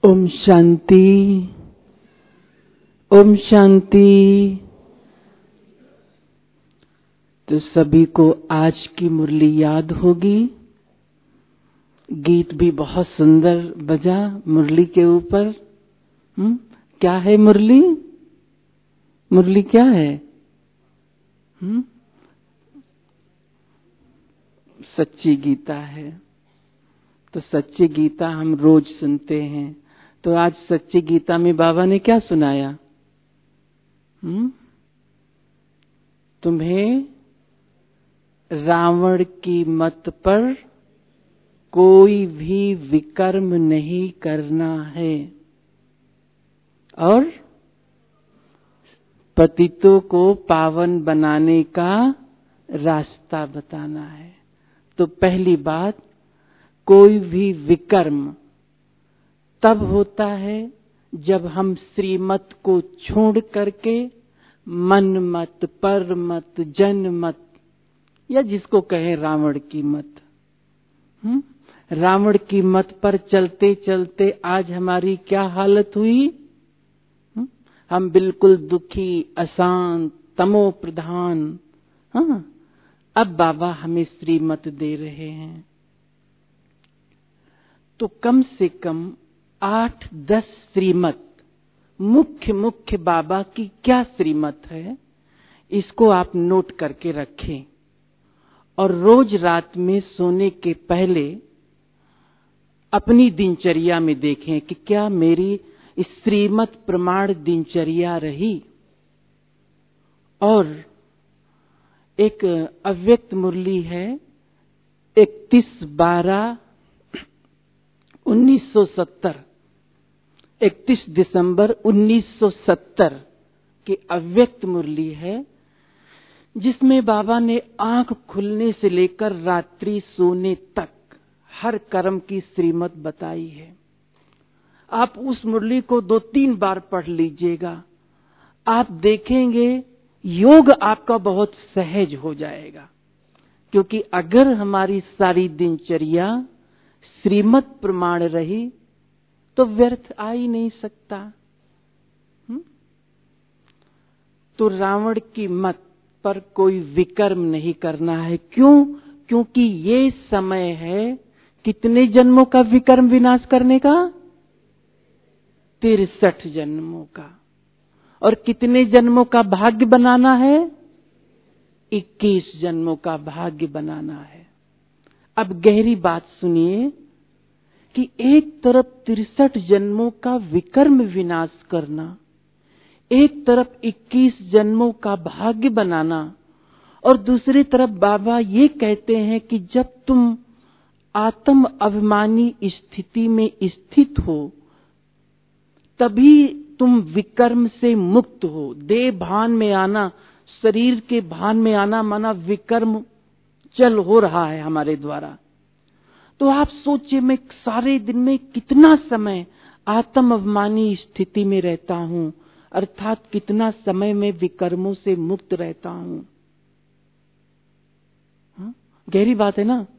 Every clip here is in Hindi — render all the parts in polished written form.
ओम शांति। ओम शांति। तो सभी को आज की मुरली याद होगी। गीत भी बहुत सुंदर बजा मुरली के ऊपर। क्या है मुरली? मुरली क्या है? सच्ची गीता है। तो सच्ची गीता हम रोज सुनते हैं। तो आज सच्ची गीता में बाबा ने क्या सुनाया? तुम्हें रावण की मत पर कोई भी विकर्म नहीं करना है और पतितों को पावन बनाने का रास्ता बताना है। तो पहली बात, कोई भी विकर्म तब होता है जब हम श्रीमत को छोड़ करके मन मत, पर मत, जन मत, या जिसको कहे रावण की मत, रावण की मत पर चलते चलते आज हमारी क्या हालत हुई? हम बिल्कुल दुखी, अशांत, तमो प्रधान। अब बाबा हमें श्रीमत दे रहे हैं। तो कम से कम 8-10 श्रीमत, मुख्य बाबा की क्या श्रीमत है, इसको आप नोट करके रखें। और रोज रात में सोने के पहले अपनी दिनचर्या में देखें कि क्या मेरी इस श्रीमत प्रमाण दिनचर्या रही। और एक अव्यक्त मुरली है 31/12/1970, 31 दिसंबर 1970 की अव्यक्त मुरली है, जिसमें बाबा ने आंख खुलने से लेकर रात्रि सोने तक हर कर्म की श्रीमत बताई है। आप उस मुरली को 2-3 बार पढ़ लीजिएगा। आप देखेंगे योग आपका बहुत सहज हो जाएगा। क्योंकि अगर हमारी सारी दिनचर्या श्रीमत प्रमाण रही तो व्यर्थ आ ही नहीं सकता। तो रावण की मत पर कोई विकर्म नहीं करना है। क्यों? क्योंकि ये समय है कितने जन्मों का विकर्म विनाश करने का? 63 जन्मों का। और कितने जन्मों का भाग्य बनाना है? 21 जन्मों का भाग्य बनाना है। अब गहरी बात सुनिए कि एक तरफ 63 जन्मों का विकर्म विनाश करना, एक तरफ 21 जन्मों का भाग्य बनाना, और दूसरी तरफ बाबा ये कहते हैं कि जब तुम आत्म अभिमानी स्थिति में स्थित हो तभी तुम विकर्म से मुक्त हो। देह भान में आना, शरीर के भान में आना माना विकर्म चल हो रहा है हमारे द्वारा। तो आप सोचिए, मैं सारे दिन में कितना समय आत्म अभिमानी स्थिति में रहता हूं, अर्थात कितना समय में विकर्मों से मुक्त रहता हूं। गहरी बात है ना।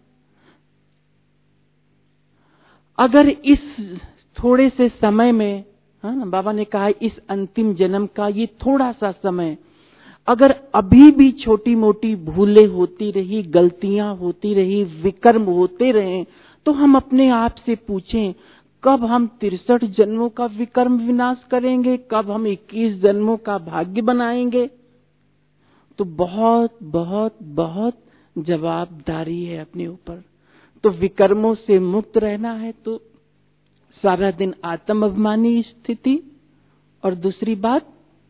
अगर इस थोड़े से समय में, बाबा ने कहा इस अंतिम जन्म का ये थोड़ा सा समय, अगर अभी भी छोटी मोटी भूलें होती रही, गलतियां होती रही, विकर्म होते रहे, तो हम अपने आप से पूछें, कब हम 63 जन्मों का विकर्म विनाश करेंगे? कब हम 21 जन्मों का भाग्य बनाएंगे? तो बहुत बहुत बहुत जवाबदारी है अपने ऊपर। तो विकर्मों से मुक्त रहना है तो सारा दिन आत्म अभिमानी स्थिति, और दूसरी बात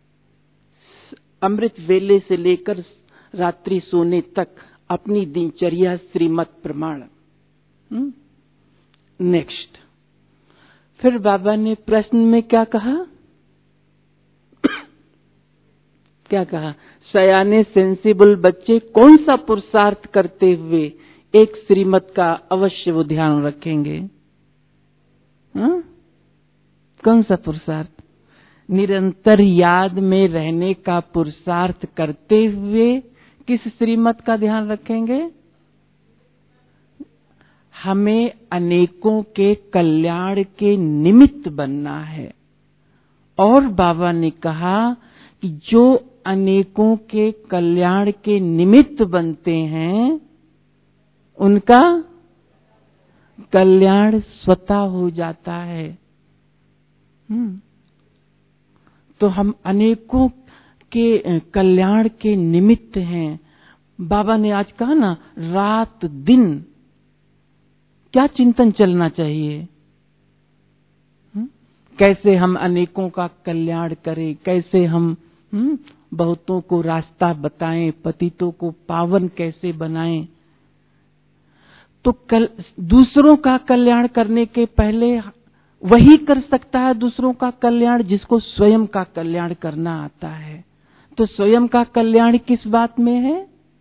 अमृत वेले से लेकर रात्रि सोने तक अपनी दिनचर्या श्रीमत प्रमाण। नेक्स्ट, फिर बाबा ने प्रश्न में क्या कहा? क्या कहा? सयाने सेंसिबल बच्चे कौन सा पुरुषार्थ करते हुए एक श्रीमत का अवश्य वो ध्यान रखेंगे? कौन सा पुरुषार्थ? निरंतर याद में रहने का पुरुषार्थ करते हुए किस श्रीमत का ध्यान रखेंगे? हमें अनेकों के कल्याण के निमित्त बनना है। और बाबा ने कहा कि जो अनेकों के कल्याण के निमित्त बनते हैं उनका कल्याण स्वतः हो जाता है। तो हम अनेकों के कल्याण के निमित्त हैं। बाबा ने आज कहा ना, रात दिन क्या चिंतन चलना चाहिए, कैसे हम अनेकों का कल्याण करें, कैसे हम बहुतों को रास्ता बताएं, पतितों को पावन कैसे बनाएं। तो दूसरों का कल्याण करने के पहले वही कर सकता है दूसरों का कल्याण जिसको स्वयं का कल्याण करना आता है। तो स्वयं का कल्याण किस बात में है?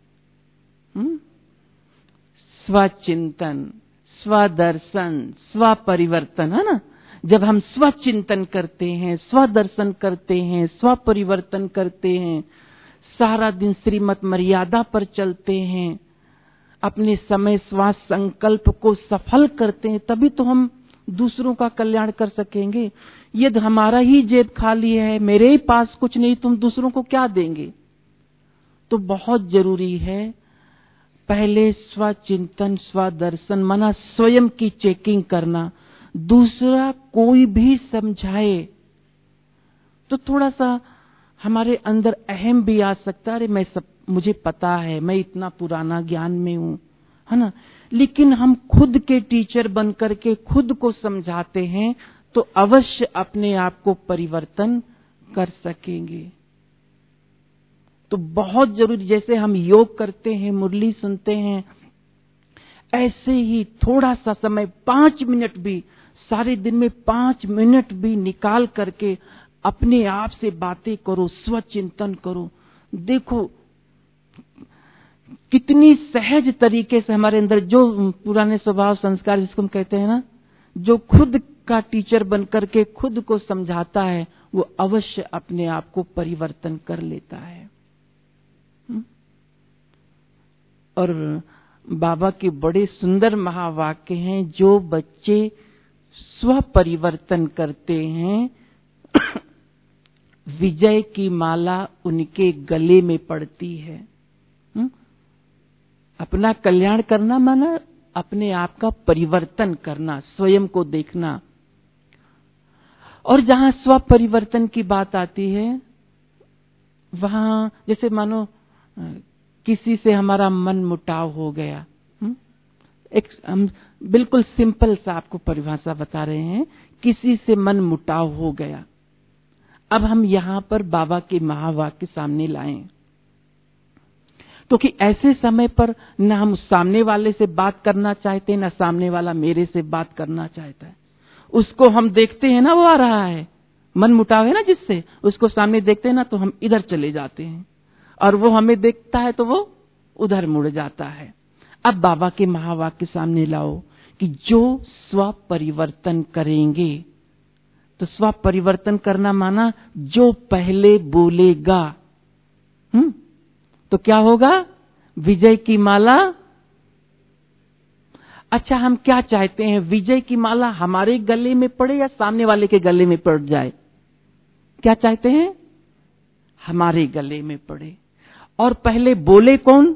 स्वचिंतन, स्वदर्शन, स्वपरिवर्तन, है ना। जब हम स्वचिंतन करते हैं, स्वदर्शन करते हैं, स्वपरिवर्तन करते हैं, सारा दिन श्रीमत मर्यादा पर चलते हैं, अपने समय श्वास संकल्प को सफल करते हैं, तभी तो हम दूसरों का कल्याण कर सकेंगे। यदि हमारा ही जेब खाली है, मेरे ही पास कुछ नहीं, तुम दूसरों को क्या देंगे? तो बहुत जरूरी है पहले स्वचिंतन, स्वदर्शन, माना स्वयं की चेकिंग करना। दूसरा कोई भी समझाए तो थोड़ा सा हमारे अंदर अहम भी आ सकता है, अरे मैं सब मुझे पता है, मैं इतना पुराना ज्ञान में हूं, है ना। लेकिन हम खुद के टीचर बन करके खुद को समझाते हैं तो अवश्य अपने आप को परिवर्तन कर सकेंगे। तो बहुत जरूरी, जैसे हम योग करते हैं, मुरली सुनते हैं, ऐसे ही थोड़ा सा समय 5 मिनट भी, सारे दिन में 5 मिनट भी निकाल करके अपने आप से बातें करो, स्वचिंतन करो। देखो कितनी सहज तरीके से हमारे अंदर जो पुराने स्वभाव संस्कार जिसको हम कहते हैं ना, जो खुद का टीचर बन करके खुद को समझाता है वो अवश्य अपने आप को परिवर्तन कर लेता है। और बाबा के बड़े सुंदर महावाक्य हैं, जो बच्चे स्व परिवर्तन करते हैं विजय की माला उनके गले में पड़ती है। अपना कल्याण करना माना अपने आप का परिवर्तन करना, स्वयं को देखना। और जहां स्व परिवर्तन की बात आती है, वहां जैसे मानो किसी से हमारा मन मुटाव हो गया, एक हम बिल्कुल सिंपल सा आपको परिभाषा बता रहे हैं, किसी से मन मुटाव हो गया। अब हम यहां पर बाबा के महावाक्य सामने लाएं, तो कि ऐसे समय पर न हम सामने वाले से बात करना चाहते, न सामने वाला मेरे से बात करना चाहता है। उसको हम देखते हैं ना, वो आ रहा है, मन मुटाव है ना जिससे, उसको सामने देखते हैं ना तो हम इधर चले जाते हैं, और वो हमें देखता है तो वो उधर मुड़ जाता है। अब बाबा के महावाक्य सामने लाओ कि जो स्व परिवर्तन करेंगे, तो स्व परिवर्तन करना माना जो पहले बोलेगा, तो क्या होगा? विजय की माला। अच्छा, हम क्या चाहते हैं? विजय की माला हमारे गले में पड़े या सामने वाले के गले में पड़ जाए? क्या चाहते हैं? हमारे गले में पड़े। और पहले बोले कौन?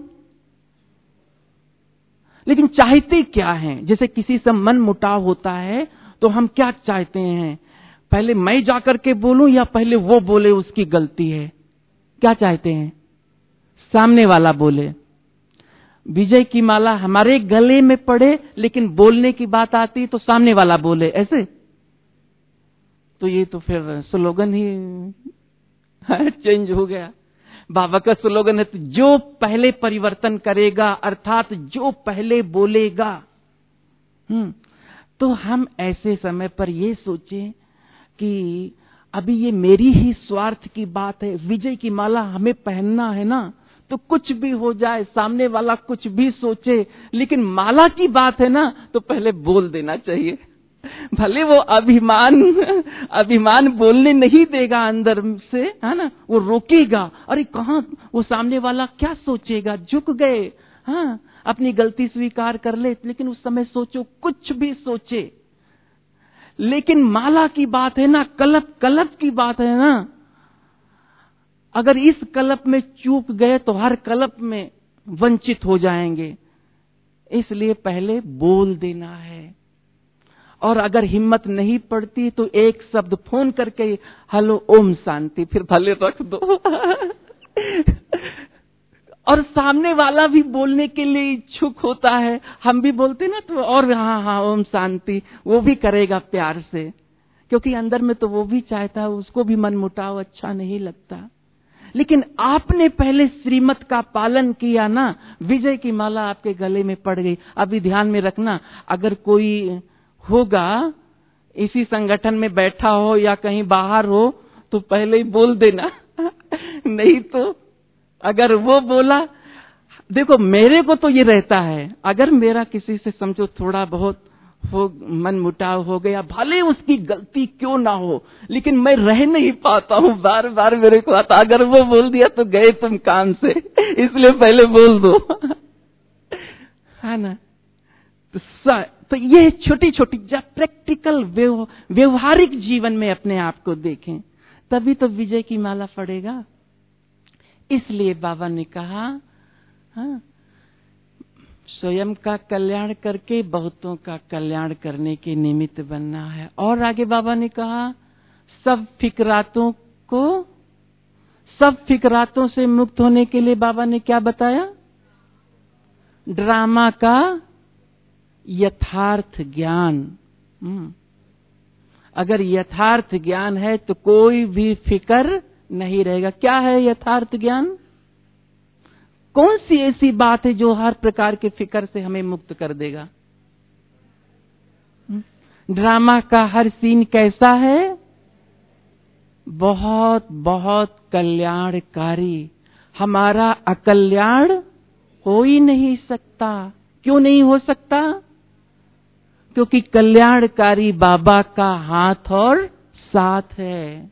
लेकिन चाहते क्या हैं? जैसे किसी से मन मुटाव होता है तो हम क्या चाहते हैं? पहले मैं जाकर के बोलूं या पहले वो बोले उसकी गलती है? क्या चाहते हैं? सामने वाला बोले। विजय की माला हमारे गले में पड़े, लेकिन बोलने की बात आती तो सामने वाला बोले, ऐसे तो ये तो फिर स्लोगन ही चेंज हो गया। बाबा का स्लोगन है तो जो पहले परिवर्तन करेगा, अर्थात जो पहले बोलेगा। तो हम ऐसे समय पर ये सोचें कि अभी ये मेरी ही स्वार्थ की बात है, विजय की माला हमें पहनना है ना, तो कुछ भी हो जाए, सामने वाला कुछ भी सोचे, लेकिन माला की बात है ना तो पहले बोल देना चाहिए। भले वो अभिमान बोलने नहीं देगा अंदर से, है ना, वो रोकेगा, अरे कहाँ वो सामने वाला क्या सोचेगा, झुक गए। हाँ, अपनी गलती स्वीकार कर ले, लेकिन उस समय सोचो, कुछ भी सोचे। लेकिन माला की बात है ना, कलप की बात है ना, अगर इस कलप में चूक गए तो हर कलप में वंचित हो जाएंगे। इसलिए पहले बोल देना है। और अगर हिम्मत नहीं पड़ती तो एक शब्द फोन करके, हेलो ओम शांति, फिर भले रख दो। और सामने वाला भी बोलने के लिए इच्छुक होता है, हम भी बोलते ना तो और हाँ हाँ ओम शांति, वो भी करेगा प्यार से, क्योंकि अंदर में तो वो भी चाहता है, उसको भी मनमुटाव अच्छा नहीं लगता। लेकिन आपने पहले श्रीमत का पालन किया ना, विजय की माला आपके गले में पड़ गई। अभी ध्यान में रखना, अगर कोई होगा इसी संगठन में बैठा हो या कहीं बाहर हो तो पहले ही बोल देना। नहीं तो अगर वो बोला, देखो मेरे को तो ये रहता है, अगर मेरा किसी से समझो थोड़ा बहुत हो मन मुटाव हो गया, भले उसकी गलती क्यों ना हो, लेकिन मैं रह नहीं पाता हूँ, बार बार मेरे को आता, अगर वो बोल दिया तो गए तुम काम से, इसलिए पहले बोल दो। है ना? तो ये छोटी छोटी, जब प्रैक्टिकल व्यवहारिक जीवन में अपने आप को देखें, तभी तो विजय की माला पड़ेगा। इसलिए बाबा ने कहा, हाँ, स्वयं का कल्याण करके बहुतों का कल्याण करने के निमित्त बनना है। और आगे बाबा ने कहा, सब फिक्रातों से मुक्त होने के लिए बाबा ने क्या बताया? ड्रामा का यथार्थ ज्ञान। अगर यथार्थ ज्ञान है तो कोई भी फिक्र नहीं रहेगा। क्या है यथार्थ ज्ञान? कौन सी ऐसी बात है जो हर प्रकार के फिक्र से हमें मुक्त कर देगा? ड्रामा का हर सीन कैसा है? बहुत बहुत कल्याणकारी। हमारा अकल्याण हो ही नहीं सकता। क्यों नहीं हो सकता? क्योंकि कल्याणकारी बाबा का हाथ और साथ है।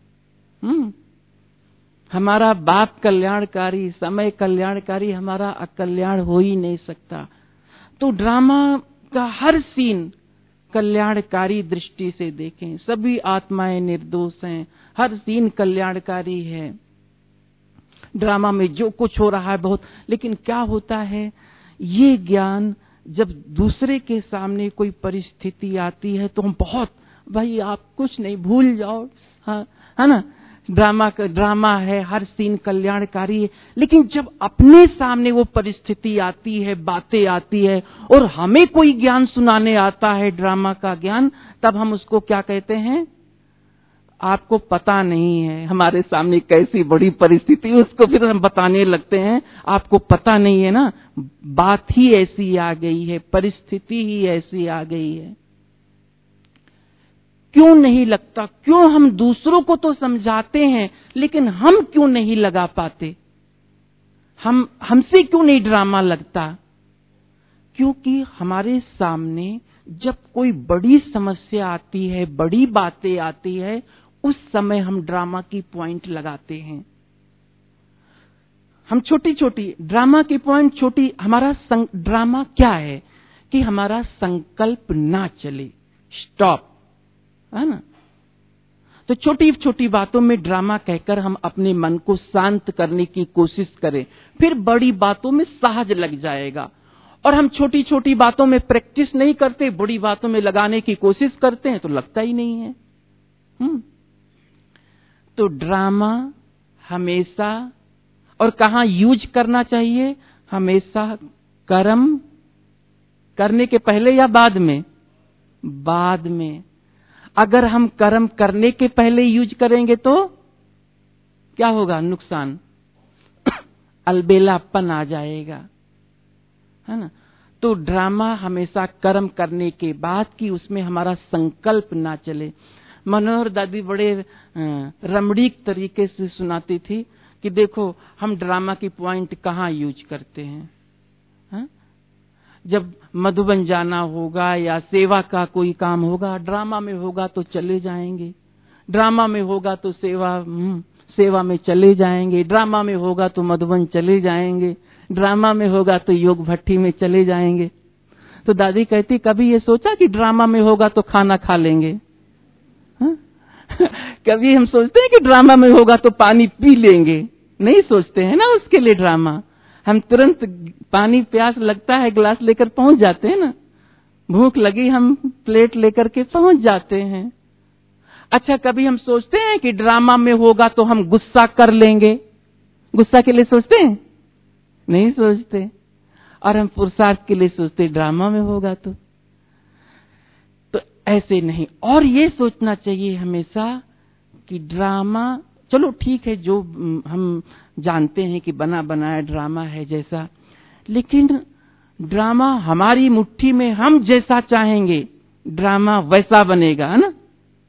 हमारा बाप कल्याणकारी, समय कल्याणकारी, हमारा अकल्याण हो ही नहीं सकता। तो ड्रामा का हर सीन कल्याणकारी दृष्टि से देखें। सभी आत्माएं निर्दोष हैं, हर सीन कल्याणकारी है। ड्रामा में जो कुछ हो रहा है बहुत, लेकिन क्या होता है, ये ज्ञान जब दूसरे के सामने कोई परिस्थिति आती है तो हम बहुत, भाई आप कुछ नहीं, भूल जाओ, हाँ, है ना, ड्रामा है, हर सीन कल्याणकारी है। लेकिन जब अपने सामने वो परिस्थिति आती है, बातें आती है और हमें कोई ज्ञान सुनाने आता है, ड्रामा का ज्ञान, तब हम उसको क्या कहते हैं? आपको पता नहीं है हमारे सामने कैसी बड़ी परिस्थिति, उसको फिर हम बताने लगते हैं, आपको पता नहीं है ना, बात ही ऐसी आ गई है, परिस्थिति ही ऐसी आ गई है। क्यों नहीं लगता? क्यों हम दूसरों को तो समझाते हैं, लेकिन हम क्यों नहीं लगा पाते? हमसे क्यों नहीं ड्रामा लगता? क्योंकि हमारे सामने जब कोई बड़ी समस्या आती है, बड़ी बातें आती है, उस समय हम ड्रामा की पॉइंट लगाते हैं। हम छोटी छोटी ड्रामा की पॉइंट, छोटी, हमारा ड्रामा क्या है कि हमारा संकल्प ना चले, स्टॉप, है ना। तो छोटी छोटी बातों में ड्रामा कहकर हम अपने मन को शांत करने की कोशिश करें, फिर बड़ी बातों में सहज लग जाएगा। और हम छोटी छोटी बातों में प्रैक्टिस नहीं करते, बड़ी बातों में लगाने की कोशिश करते हैं तो लगता ही नहीं है। तो ड्रामा हमेशा, और कहाँ यूज करना चाहिए? हमेशा कर्म करने के पहले या बाद में? बाद में। अगर हम कर्म करने के पहले यूज करेंगे तो क्या होगा? नुकसान, अलबेलापन आ जाएगा, है ना। तो ड्रामा हमेशा कर्म करने के बाद कि उसमें हमारा संकल्प ना चले। मनोहर दादी बड़े रमणीक तरीके से सुनाती थी कि देखो हम ड्रामा की पॉइंट कहाँ यूज करते हैं, हा? जब मधुबन जाना होगा या सेवा का कोई काम होगा, ड्रामा में होगा तो चले जाएंगे, ड्रामा में होगा तो सेवा में चले जाएंगे, ड्रामा में होगा तो मधुबन चले जाएंगे, ड्रामा में होगा तो योग भट्टी में चले जाएंगे। तो दादी कहती, कभी ये सोचा कि ड्रामा में होगा तो खाना खा लेंगे? हाँ? कभी हम सोचते हैं कि ड्रामा में होगा तो पानी पी लेंगे? नहीं सोचते हैं ना उसके लिए ड्रामा। हम तुरंत पानी प्यास लगता है गिलास लेकर पहुंच जाते हैं ना, भूख लगी हम प्लेट लेकर के पहुंच जाते हैं। अच्छा, कभी हम सोचते हैं कि ड्रामा में होगा तो हम गुस्सा कर लेंगे? गुस्सा के लिए सोचते हैं? नहीं सोचते। और हम पुरुषार्थ के लिए सोचते ड्रामा में होगा तो ऐसे नहीं। और ये सोचना चाहिए हमेशा कि ड्रामा, चलो ठीक है, जो हम जानते हैं कि बना बनाया ड्रामा है जैसा, लेकिन ड्रामा हमारी मुट्ठी में, हम जैसा चाहेंगे ड्रामा वैसा बनेगा, है ना।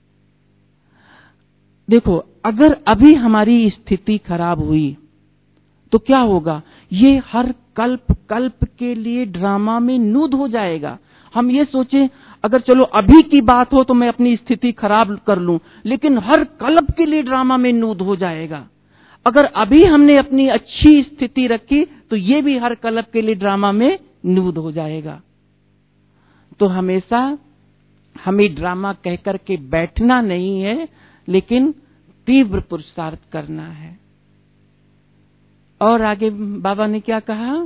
देखो, अगर अभी हमारी स्थिति खराब हुई तो क्या होगा? ये हर कल्प कल्प के लिए ड्रामा में नूद हो जाएगा। हम ये सोचें, अगर चलो अभी की बात हो तो मैं अपनी स्थिति खराब कर लूं, लेकिन हर कल्प के लिए ड्रामा में नूद हो जाएगा। अगर अभी हमने अपनी अच्छी स्थिति रखी तो ये भी हर कल्प के लिए ड्रामा में नूद हो जाएगा। तो हमेशा हमें ड्रामा कहकर के बैठना नहीं है, लेकिन तीव्र पुरुषार्थ करना है। और आगे बाबा ने क्या कहा?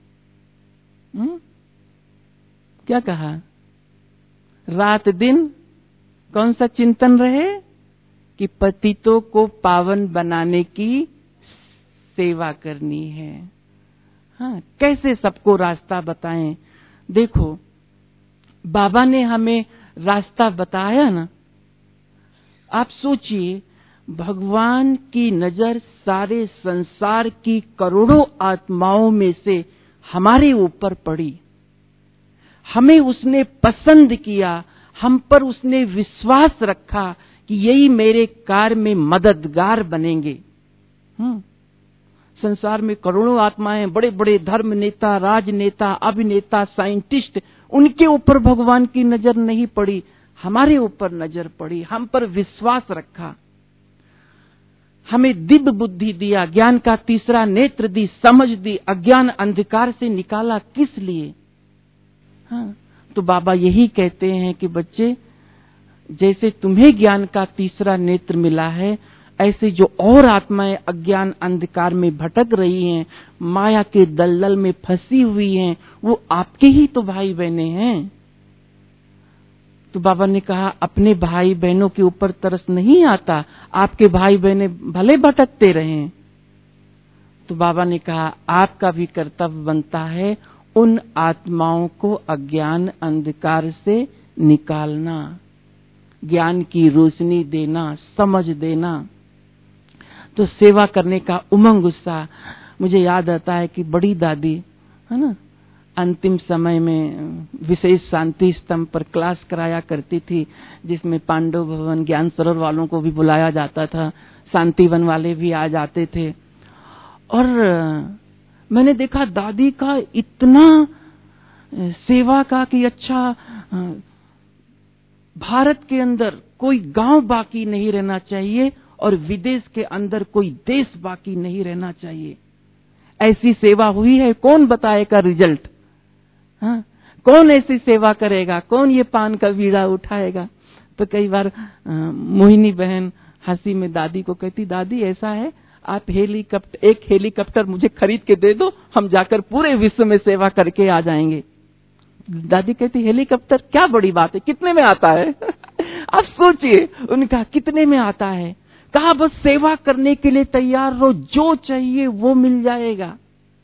क्या कहा? रात दिन कौन सा चिंतन रहे? कि पतितों को पावन बनाने की सेवा करनी है। हाँ, कैसे सबको रास्ता बताएं? देखो, बाबा ने हमें रास्ता बताया ना। आप सोचिए, भगवान की नजर सारे संसार की करोड़ों आत्माओं में से हमारे ऊपर पड़ी, हमें उसने पसंद किया, हम पर उसने विश्वास रखा कि यही मेरे कार्य में मददगार बनेंगे। संसार में करोड़ों आत्माएं, बड़े बड़े धर्म नेता, राजनेता, अभिनेता, साइंटिस्ट, उनके ऊपर भगवान की नजर नहीं पड़ी, हमारे ऊपर नजर पड़ी, हम पर विश्वास रखा, हमें दिव्य बुद्धि दिया, ज्ञान का तीसरा नेत्र दी, समझ दी, अज्ञान अंधकार से निकाला। किस लिए? हाँ, तो बाबा यही कहते हैं कि बच्चे, जैसे तुम्हें ज्ञान का तीसरा नेत्र मिला है, ऐसे जो और आत्माएं अज्ञान अंधकार में भटक रही हैं, माया के दलदल में फंसी हुई हैं, वो आपके ही तो भाई बहने हैं। तो बाबा ने कहा, अपने भाई बहनों के ऊपर तरस नहीं आता, आपके भाई बहने भले भटकते रहें। तो बाबा ने कहा, आपका भी कर्तव्य बनता है उन आत्माओं को अज्ञान अंधकार से निकालना, ज्ञान की रोशनी देना, समझ देना। तो सेवा करने का उमंग, उत्साह। मुझे याद आता है कि बड़ी दादी, है ना, अंतिम समय में विशेष शांति स्तंभ पर क्लास कराया करती थी, जिसमें पांडव भवन, ज्ञान सरोवर वालों को भी बुलाया जाता था, शांतिवन वाले भी आ जाते थे। और मैंने देखा दादी का इतना सेवा का कि अच्छा, भारत के अंदर कोई गांव बाकी नहीं रहना चाहिए और विदेश के अंदर कोई देश बाकी नहीं रहना चाहिए। ऐसी सेवा हुई है, कौन बताएगा रिजल्ट? हाँ, कौन ऐसी सेवा करेगा? कौन ये पान का बीड़ा उठाएगा? तो कई बार मोहिनी बहन हंसी में दादी को कहती, दादी ऐसा है, आप एक हेलीकॉप्टर मुझे खरीद के दे दो, हम जाकर पूरे विश्व में सेवा करके आ जाएंगे। दादी कहती, हेलीकॉप्टर क्या बड़ी बात है, कितने में आता है? आप सोचिए, उनका कितने में आता है? कहा बस सेवा करने के लिए तैयार रहो, जो चाहिए वो मिल जाएगा।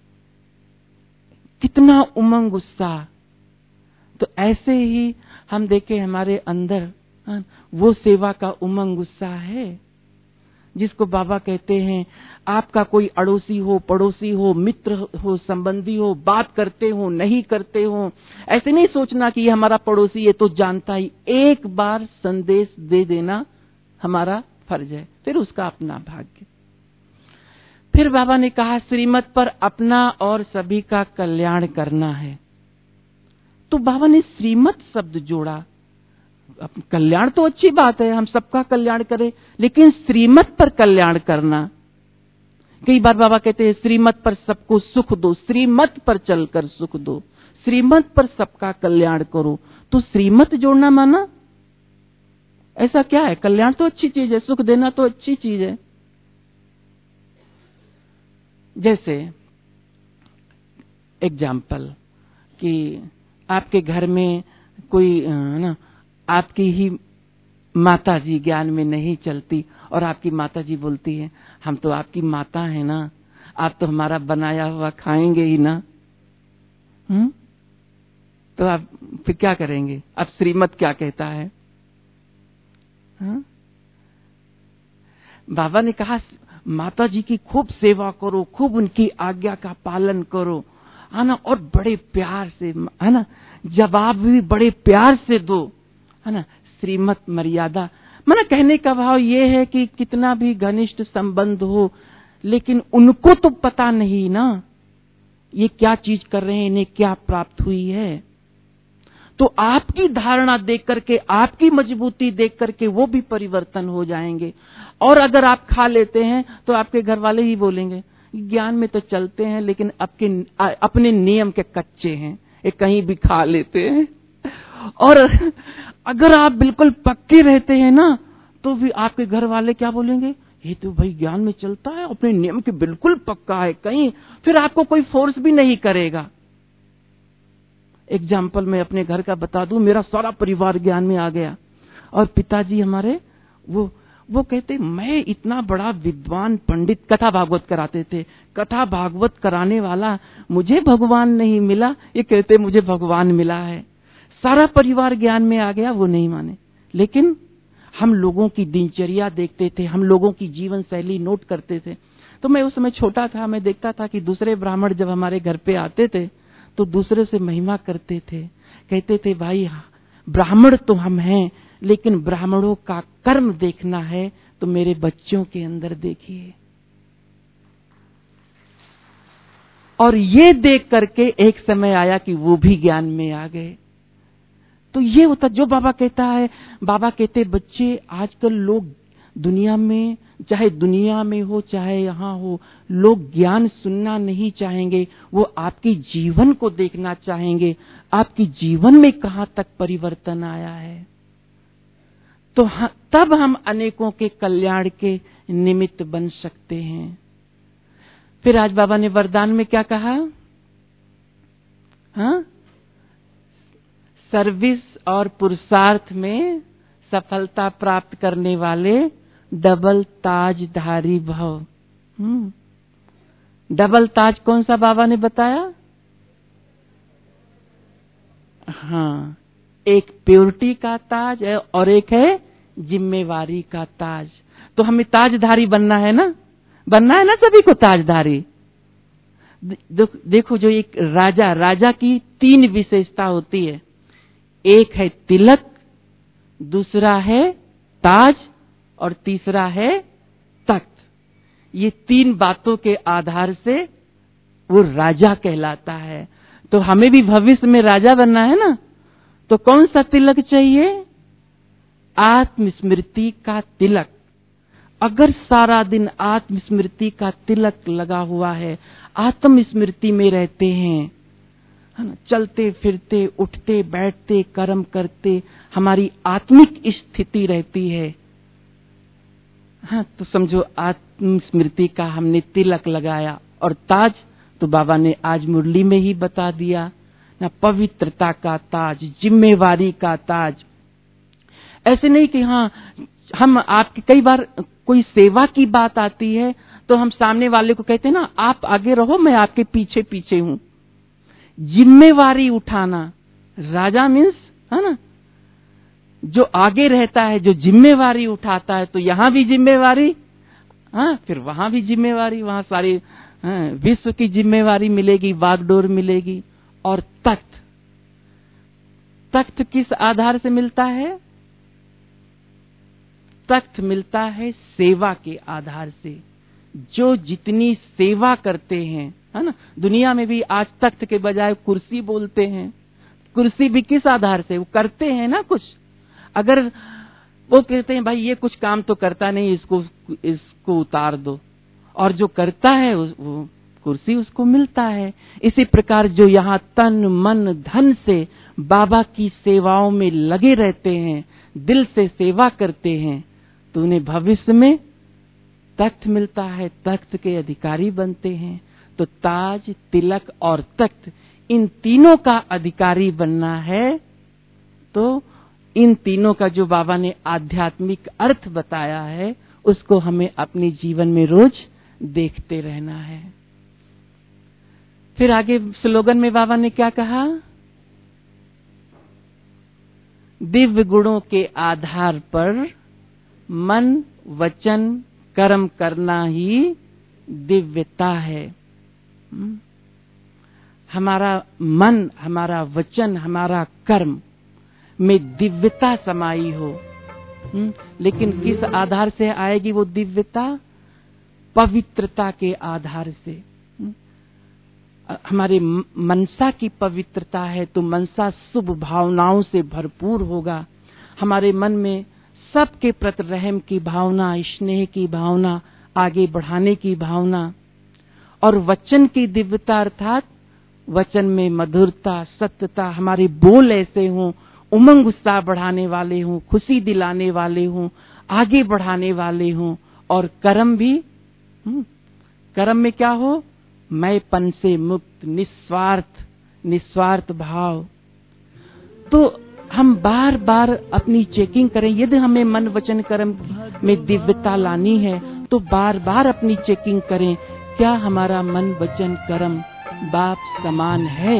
कितना उमंग, उत्साह। तो ऐसे ही हम देखें हमारे अंदर वो सेवा का उमंग, उत्साह है, जिसको बाबा कहते हैं, आपका कोई अड़ोसी हो, पड़ोसी हो, मित्र हो, संबंधी हो, बात करते हो, नहीं करते हो, ऐसे नहीं सोचना कि ये हमारा पड़ोसी ये तो जानता ही। एक बार संदेश दे देना हमारा फर्ज है, फिर उसका अपना भाग्य। फिर बाबा ने कहा, श्रीमत पर अपना और सभी का कल्याण करना है। तो बाबा ने श्रीमत शब्द जोड़ा। कल्याण तो अच्छी बात है, हम सबका कल्याण करें, लेकिन श्रीमत पर कल्याण करना, कई बार बाबा कहते हैं श्रीमत पर सबको सुख दो, श्रीमत पर चलकर सुख दो, श्रीमत पर सबका कल्याण करो। तो श्रीमत जोड़ना माना ऐसा क्या है? कल्याण तो अच्छी चीज है, सुख देना तो अच्छी चीज है। जैसे एग्जाम्पल कि आपके घर में कोई ना आपकी ही माता जी ज्ञान में नहीं चलती और आपकी माता जी बोलती है हम तो आपकी माता है ना, आप तो हमारा बनाया हुआ खाएंगे ही ना। तो आप फिर क्या करेंगे? अब श्रीमत क्या कहता है? बाबा ने कहा माता जी की खूब सेवा करो, खूब उनकी आज्ञा का पालन करो, है ना, और बड़े प्यार से, है ना, जवाब भी बड़े प्यार से दो, है ना। श्रीमत मर्यादा माना कहने का भाव ये है कि कितना भी घनिष्ठ संबंध हो, लेकिन उनको तो पता नहीं ना ये क्या चीज कर रहे हैं, इन्हें क्या प्राप्त हुई है। तो आपकी धारणा देख करके, आपकी मजबूती देख करके वो भी परिवर्तन हो जाएंगे। और अगर आप खा लेते हैं तो आपके घर वाले ही बोलेंगे ज्ञान में तो चलते हैं लेकिन अपने नियम के कच्चे हैं, ये कहीं भी खा लेते हैं। और अगर आप बिल्कुल पक्के रहते हैं ना तो भी आपके घर वाले क्या बोलेंगे, ये तो भाई ज्ञान में चलता है, अपने नियम के बिल्कुल पक्का है, कहीं फिर आपको कोई फोर्स भी नहीं करेगा। एग्जाम्पल मैं अपने घर का बता दूं, मेरा सारा परिवार ज्ञान में आ गया और पिताजी हमारे वो कहते मैं इतना बड़ा विद्वान पंडित, कथा भागवत कराते थे, कथा भागवत कराने वाला, मुझे भगवान नहीं मिला, ये कहते मुझे भगवान मिला है। सारा परिवार ज्ञान में आ गया, वो नहीं माने। लेकिन हम लोगों की दिनचर्या देखते थे, हम लोगों की जीवन शैली नोट करते थे। तो मैं उस समय छोटा था, मैं देखता था कि दूसरे ब्राह्मण जब हमारे घर पे आते थे तो दूसरे से महिमा करते थे, कहते थे भाई ब्राह्मण तो हम हैं लेकिन ब्राह्मणों का कर्म देखना है तो मेरे बच्चों के अंदर देखिए। और ये देख करके एक समय आया कि वो भी ज्ञान में आ गए। तो ये होता जो बाबा कहता है, बाबा कहते बच्चे आजकल लोग दुनिया में, चाहे दुनिया में हो चाहे यहाँ हो, लोग ज्ञान सुनना नहीं चाहेंगे, वो आपके जीवन को देखना चाहेंगे, आपके जीवन में कहां तक परिवर्तन आया है। तो तब हम अनेकों के कल्याण के निमित्त बन सकते हैं। फिर आज बाबा ने वरदान में क्या कहा? हाँ, सर्विस और पुरुषार्थ में सफलता प्राप्त करने वाले डबल ताजधारी भव। डबल ताज कौन सा बाबा ने बताया? हाँ, एक प्योरिटी का ताज है और एक है जिम्मेवारी का ताज। तो हमें ताजधारी बनना है ना, बनना है ना सभी को ताजधारी। देखो जो एक राजा की 3 विशेषता होती है, एक है तिलक, दूसरा है ताज और तीसरा है तख्त। ये 3 बातों के आधार से वो राजा कहलाता है। तो हमें भी भविष्य में राजा बनना है ना, तो कौन सा तिलक चाहिए? आत्मस्मृति का तिलक। अगर सारा दिन आत्मस्मृति का तिलक लगा हुआ है, आत्मस्मृति में रहते हैं, है ना, चलते फिरते उठते बैठते कर्म करते हमारी आत्मिक स्थिति रहती है, हाँ, तो समझो आत्मस्मृति का हमने तिलक लगाया। और ताज तो बाबा ने आज मुरली में ही बता दिया ना, पवित्रता का ताज, जिम्मेवारी का ताज। ऐसे नहीं कि हाँ हम आपकी, कई बार कोई सेवा की बात आती है तो हम सामने वाले को कहते हैं ना आप आगे रहो मैं आपके पीछे पीछे हूं। जिम्मेवारी उठाना, राजा मीन्स, है ना, जो आगे रहता है, जो जिम्मेवारी उठाता है, तो यहां भी जिम्मेवारी, हाँ, फिर वहां भी जिम्मेवारी, वहां सारी विश्व की जिम्मेवारी मिलेगी, बागडोर मिलेगी। और तख्त, तख्त किस आधार से मिलता है? तख्त मिलता है सेवा के आधार से। जो जितनी सेवा करते हैं, है ना, दुनिया में भी आज तख्त के बजाय कुर्सी बोलते हैं। कुर्सी भी किस आधार से? वो करते हैं ना कुछ। अगर वो कहते हैं भाई ये कुछ काम तो करता नहीं, इसको उतार दो, और जो करता है वो कुर्सी उसको मिलता है। इसी प्रकार जो यहाँ तन मन धन से बाबा की सेवाओं में लगे रहते हैं, दिल से सेवा करते हैं, तो उन्हें भविष्य में तख्त मिलता है, तख्त के अधिकारी बनते हैं। तो ताज, तिलक और तख्त, इन तीनों का अधिकारी बनना है। तो इन तीनों का जो बाबा ने आध्यात्मिक अर्थ बताया है, उसको हमें अपने जीवन में रोज देखते रहना है। फिर आगे स्लोगन में बाबा ने क्या कहा? दिव्य गुणों के आधार पर मन, वचन, कर्म करना ही दिव्यता है। हमारा मन, हमारा वचन, हमारा कर्म में दिव्यता समाई हो। लेकिन किस आधार से आएगी वो दिव्यता? पवित्रता के आधार से। हमारे मनसा की पवित्रता है तो मनसा शुभ भावनाओं से भरपूर होगा। हमारे मन में सबके प्रति रहम की भावना, स्नेह की भावना, आगे बढ़ाने की भावना। और वचन की दिव्यता अर्थात वचन में मधुरता, सत्यता, हमारे बोल ऐसे हों, उमंग उत्साह बढ़ाने वाले हों, खुशी दिलाने वाले हों, आगे बढ़ाने वाले हों। और कर्म भी, कर्म में क्या हो? मैंपन से मुक्त, निस्वार्थ भाव। तो हम बार बार अपनी चेकिंग करें। यदि हमें मन, वचन, कर्म में दिव्यता लानी है तो बार बार अपनी चेकिंग करें, क्या हमारा मन, वचन, कर्म बाप समान है?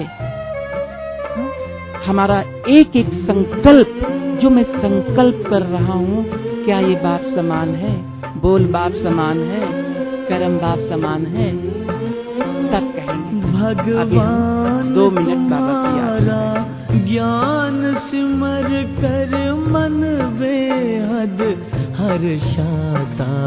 हमारा एक एक संकल्प जो मैं संकल्प कर रहा हूँ, क्या ये बाप समान है? बोल बाप समान है, कर्म बाप समान है? तब कहेंगे। भगवान 2 मिनट बाबा की याद। ज्ञान सिमर कर मन बेहद हर्षाता